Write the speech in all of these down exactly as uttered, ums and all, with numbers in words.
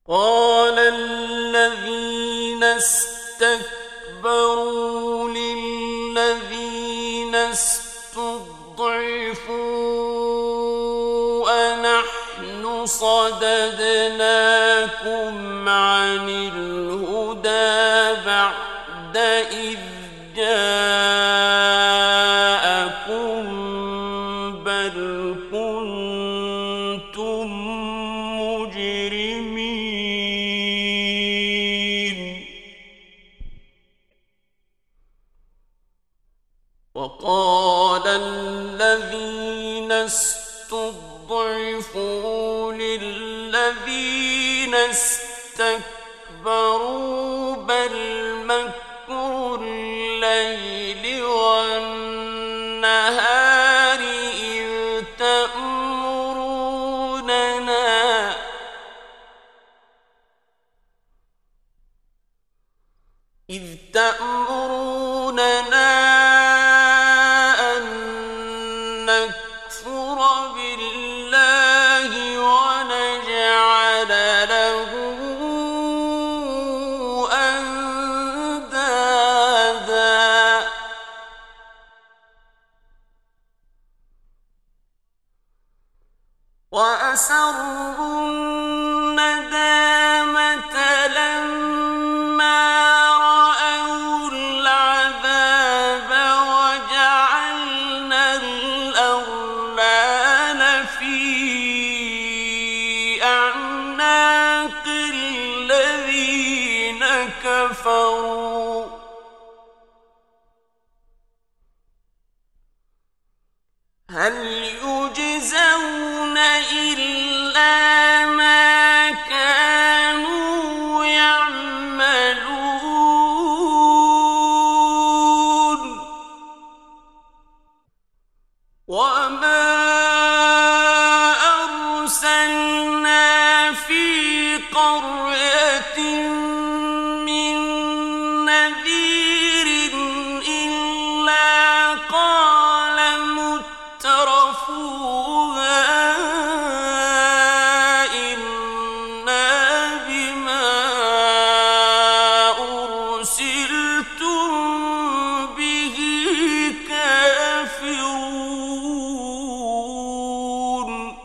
قال الذين استكبروا للذين استضعفوا أنحن صددناكم عن الهدى بعد إذ جاءكم بل كنتم مجرمين. وقال الذين استضعفوا للذين استكبروا بل مكر الليل والنهار إذ تأمروننا إذ تأمروننا أن نكفر بالله ونجعل له أندادا وأسروا الندامة لما رأوا العذاب وجعلنا الأغلال في أعناق الذين كفروا هل يجزون إلا ما كانوا يعملون وما أرسلنا في قرية من نذير إلا قال مترفوها إنا بما أرسلتم به كافرون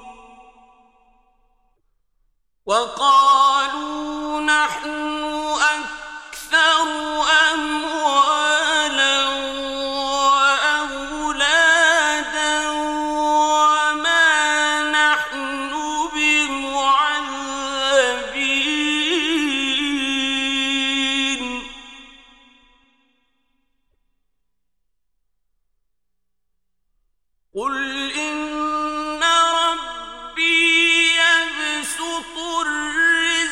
وقالوا نحن أكثر أموالا وأولادا وما نحن بمعذبين قل إن ربي يبسط الرزق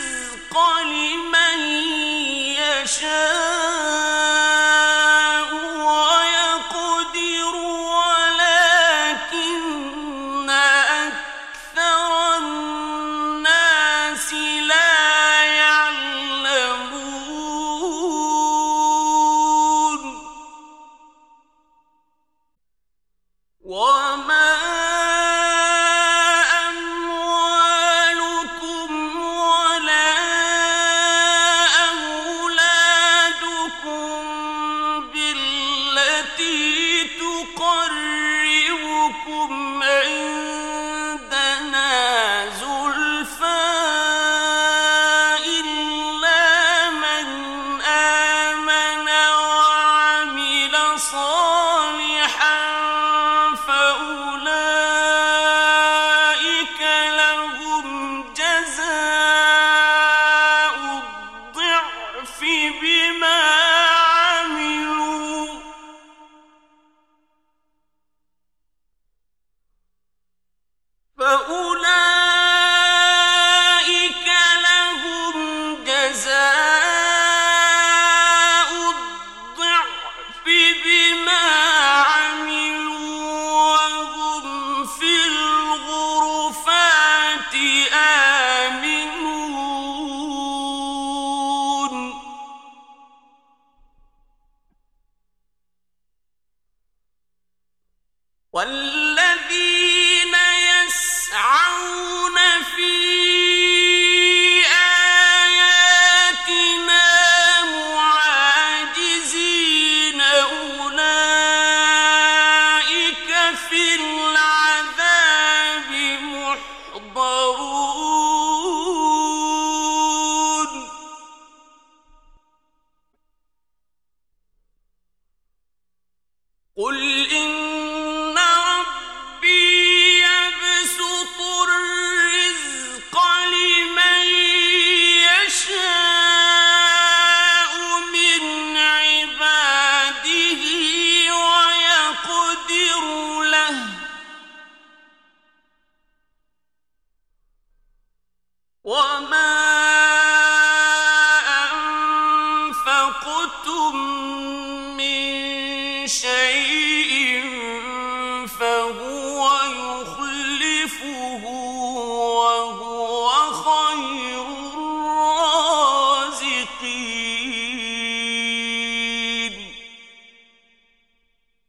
وما